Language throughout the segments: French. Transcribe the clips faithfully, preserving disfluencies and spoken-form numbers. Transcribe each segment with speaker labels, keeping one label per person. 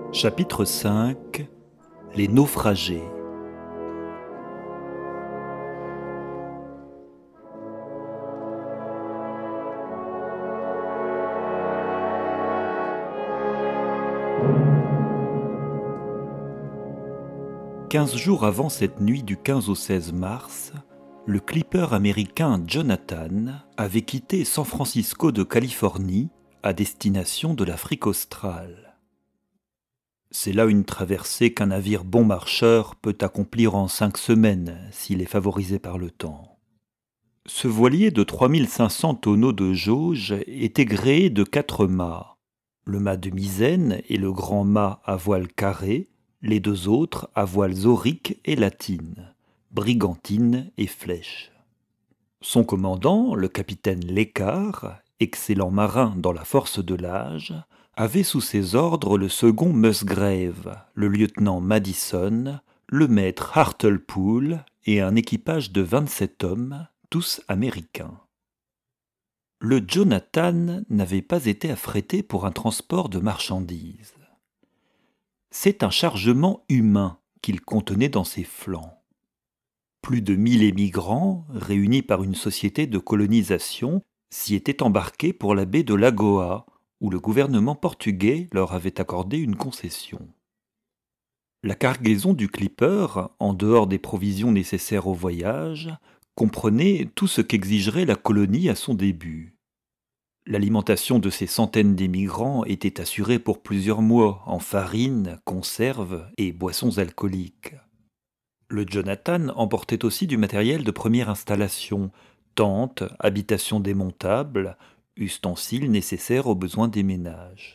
Speaker 1: Chapitre cinq. Les naufragés. Quinze jours avant cette nuit du quinze au seize mars, le clipper américain Jonathan avait quitté San Francisco de Californie à destination de l'Afrique australe. C'est là une traversée qu'un navire bon marcheur peut accomplir en cinq semaines s'il est favorisé par le temps. Ce voilier de trois mille cinq cents tonneaux de jauge était gréé de quatre mâts, le mât de misaine et le grand mât à voile carré, les deux autres à voiles auriques et latines, brigantine et flèche. Son commandant, le capitaine Lécart, excellent marin dans la force de l'âge, avait sous ses ordres le second Musgrave, le lieutenant Madison, le maître Hartlepool et un équipage de vingt-sept hommes, tous américains. Le Jonathan n'avait pas été affrété pour un transport de marchandises. C'est un chargement humain qu'il contenait dans ses flancs. Plus de mille émigrants, réunis par une société de colonisation, s'y étaient embarqués pour la baie de Lagoa, où le gouvernement portugais leur avait accordé une concession. La cargaison du clipper, en dehors des provisions nécessaires au voyage, comprenait tout ce qu'exigerait la colonie à son début. L'alimentation de ces centaines d'émigrants était assurée pour plusieurs mois en farine, conserves et boissons alcooliques. Le Jonathan emportait aussi du matériel de première installation, tentes, habitations démontables, ustensiles nécessaires aux besoins des ménages.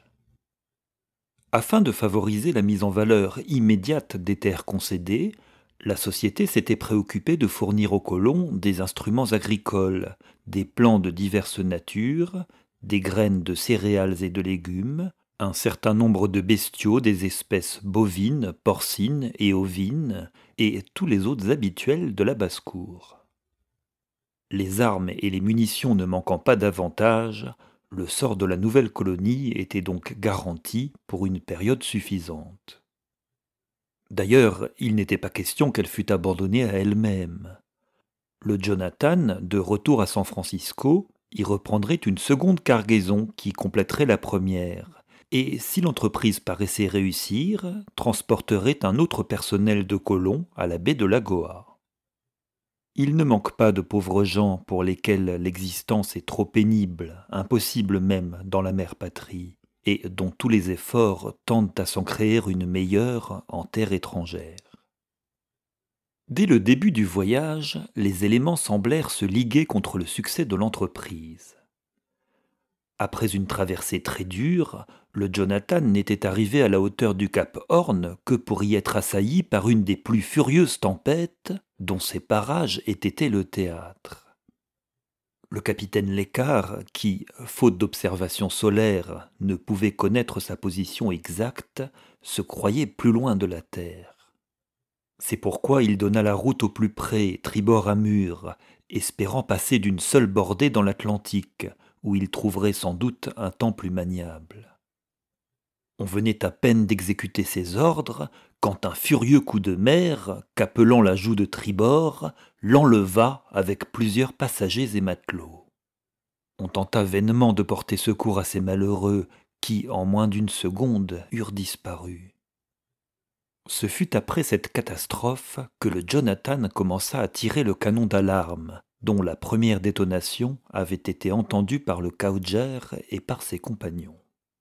Speaker 1: Afin de favoriser la mise en valeur immédiate des terres concédées, la société s'était préoccupée de fournir aux colons des instruments agricoles, des plants de diverses natures, des graines de céréales et de légumes, un certain nombre de bestiaux des espèces bovines, porcines et ovines, et tous les autres habituels de la basse-cour. Les armes et les munitions ne manquant pas davantage, le sort de la nouvelle colonie était donc garanti pour une période suffisante. D'ailleurs, il n'était pas question qu'elle fût abandonnée à elle-même. Le Jonathan, de retour à San Francisco, y reprendrait une seconde cargaison qui compléterait la première, et si l'entreprise paraissait réussir, transporterait un autre personnel de colons à la baie de Lagoa. Il ne manque pas de pauvres gens pour lesquels l'existence est trop pénible, impossible même dans la mère patrie, et dont tous les efforts tendent à s'en créer une meilleure en terre étrangère. Dès le début du voyage, les éléments semblèrent se liguer contre le succès de l'entreprise. Après une traversée très dure, le Jonathan n'était arrivé à la hauteur du cap Horn que pour y être assailli par une des plus furieuses tempêtes dont ces parages aient été le théâtre. Le capitaine Lécart, qui, faute d'observation solaire, ne pouvait connaître sa position exacte, se croyait plus loin de la terre. C'est pourquoi il donna la route au plus près, tribord amur, espérant passer d'une seule bordée dans l'Atlantique, où il trouverait sans doute un temps plus maniable. On venait à peine d'exécuter ses ordres, quand un furieux coup de mer, qu'appelant la joue de tribord, l'enleva avec plusieurs passagers et matelots. On tenta vainement de porter secours à ces malheureux, qui, en moins d'une seconde, eurent disparu. Ce fut après cette catastrophe que le Jonathan commença à tirer le canon d'alarme, dont la première détonation avait été entendue par le Cowger et par ses compagnons.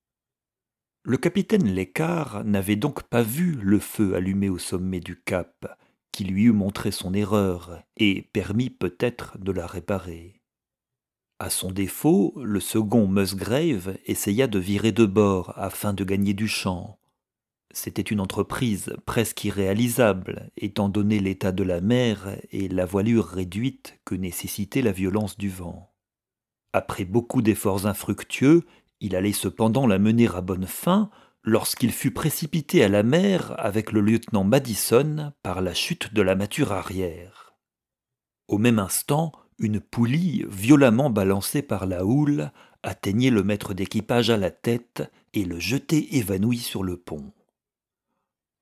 Speaker 1: Le capitaine Lécart n'avait donc pas vu le feu allumé au sommet du cap, qui lui eût montré son erreur et permis peut-être de la réparer. À son défaut, le second Musgrave essaya de virer de bord afin de gagner du champ. C'était une entreprise presque irréalisable, étant donné l'état de la mer et la voilure réduite que nécessitait la violence du vent. Après beaucoup d'efforts infructueux, il allait cependant la mener à bonne fin lorsqu'il fut précipité à la mer avec le lieutenant Madison par la chute de la mâture arrière. Au même instant, une poulie, violemment balancée par la houle, atteignait le maître d'équipage à la tête et le jetait évanoui sur le pont.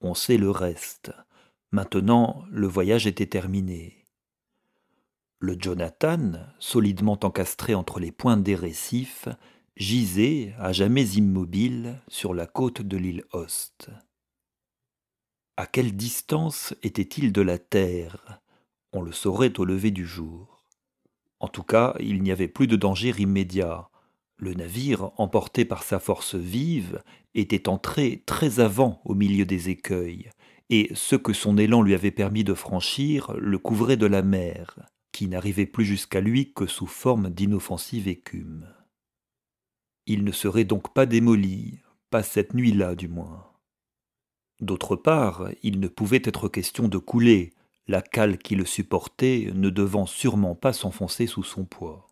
Speaker 1: On sait le reste. Maintenant, le voyage était terminé. Le Jonathan, solidement encastré entre les pointes des récifs, gisait, à jamais immobile, sur la côte de l'île Host. À quelle distance était-il de la terre? On le saurait au lever du jour. En tout cas, il n'y avait plus de danger immédiat. Le navire, emporté par sa force vive, était entré très avant au milieu des écueils, et ce que son élan lui avait permis de franchir le couvrait de la mer, qui n'arrivait plus jusqu'à lui que sous forme d'inoffensive écume. Il ne serait donc pas démoli, pas cette nuit-là du moins. D'autre part, il ne pouvait être question de couler, la cale qui le supportait ne devant sûrement pas s'enfoncer sous son poids.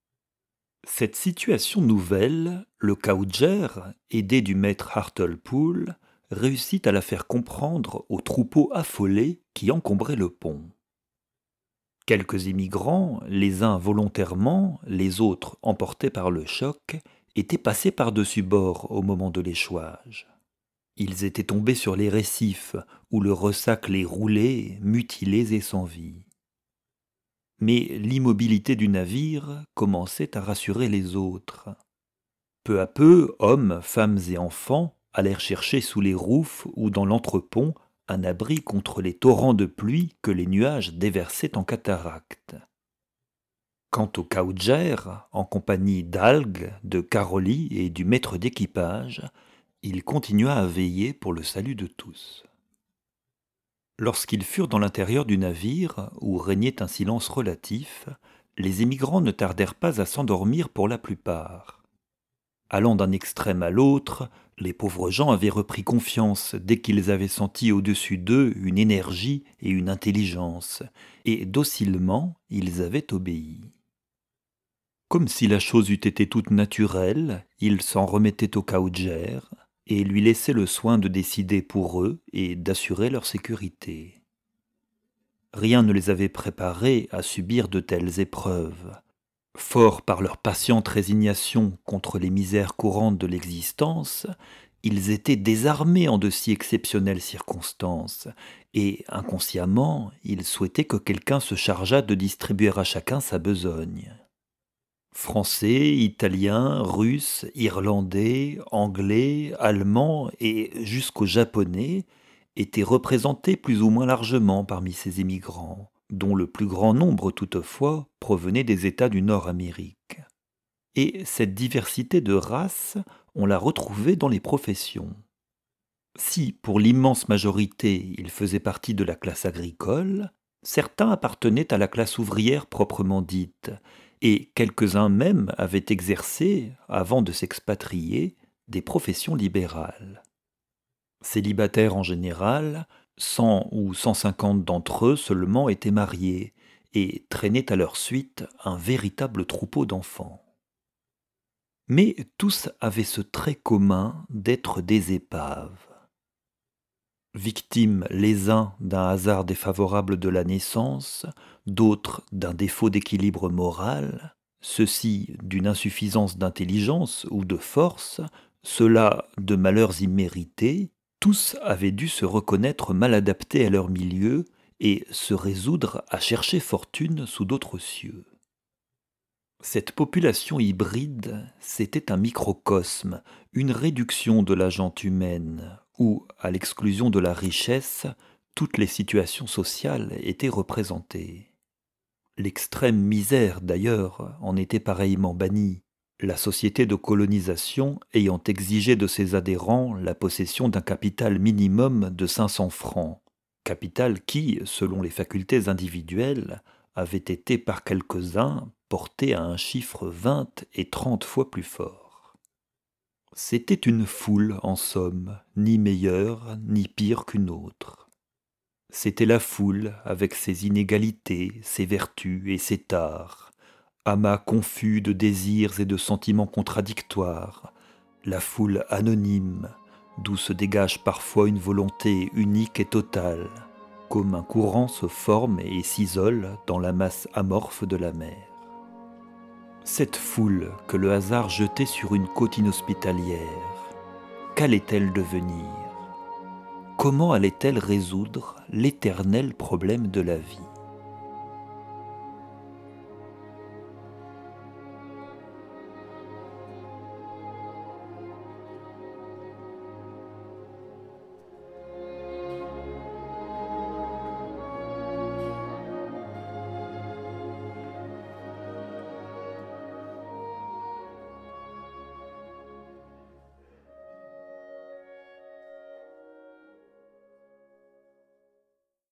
Speaker 1: Cette situation nouvelle, le Cowger, aidé du maître Hartlepool, réussit à la faire comprendre au troupeau affolé qui encombrait le pont. Quelques immigrants, les uns volontairement, les autres emportés par le choc, étaient passés par-dessus bord au moment de l'échouage. Ils étaient tombés sur les récifs, où le ressac les roulait, mutilés et sans vie. Mais l'immobilité du navire commençait à rassurer les autres. Peu à peu, hommes, femmes et enfants allèrent chercher sous les roufs ou dans l'entrepont un abri contre les torrents de pluie que les nuages déversaient en cataractes. Quant au Cowger, en compagnie d'Algue, de Caroli et du maître d'équipage, il continua à veiller pour le salut de tous. Lorsqu'ils furent dans l'intérieur du navire, où régnait un silence relatif, les émigrants ne tardèrent pas à s'endormir pour la plupart. Allant d'un extrême à l'autre, les pauvres gens avaient repris confiance dès qu'ils avaient senti au-dessus d'eux une énergie et une intelligence, et docilement ils avaient obéi. Comme si la chose eût été toute naturelle, ils s'en remettaient au Cowger, et lui laissaient le soin de décider pour eux et d'assurer leur sécurité. Rien ne les avait préparés à subir de telles épreuves. Forts par leur patiente résignation contre les misères courantes de l'existence, ils étaient désarmés en de si exceptionnelles circonstances, et inconsciemment, ils souhaitaient que quelqu'un se chargeât de distribuer à chacun sa besogne. Français, Italiens, Russes, Irlandais, Anglais, Allemands et jusqu'aux Japonais étaient représentés plus ou moins largement parmi ces émigrants, dont le plus grand nombre toutefois provenait des États du Nord-Amérique. Et cette diversité de races, on la retrouvait dans les professions. Si, pour l'immense majorité, ils faisaient partie de la classe agricole, certains appartenaient à la classe ouvrière proprement dite, et quelques-uns même avaient exercé, avant de s'expatrier, des professions libérales. Célibataires en général, cent ou cent cinquante d'entre eux seulement étaient mariés et traînaient à leur suite un véritable troupeau d'enfants. Mais tous avaient ce trait commun d'être des épaves. Victimes les uns d'un hasard défavorable de la naissance, d'autres d'un défaut d'équilibre moral, ceux-ci d'une insuffisance d'intelligence ou de force, ceux-là de malheurs immérités, tous avaient dû se reconnaître mal adaptés à leur milieu et se résoudre à chercher fortune sous d'autres cieux. Cette population hybride, c'était un microcosme, une réduction de la gente humaine, où, à l'exclusion de la richesse, toutes les situations sociales étaient représentées. L'extrême misère, d'ailleurs, en était pareillement bannie, la société de colonisation ayant exigé de ses adhérents la possession d'un capital minimum de cinq cents francs, capital qui, selon les facultés individuelles, avait été par quelques-uns porté à un chiffre vingt et trente fois plus fort. C'était une foule, en somme, ni meilleure ni pire qu'une autre. C'était la foule avec ses inégalités, ses vertus et ses tares, amas confus de désirs et de sentiments contradictoires, la foule anonyme, d'où se dégage parfois une volonté unique et totale, comme un courant se forme et s'isole dans la masse amorphe de la mer. Cette foule que le hasard jetait sur une côte inhospitalière, qu'allait-elle devenir ? comment allait-elle résoudre l'éternel problème de la vie ?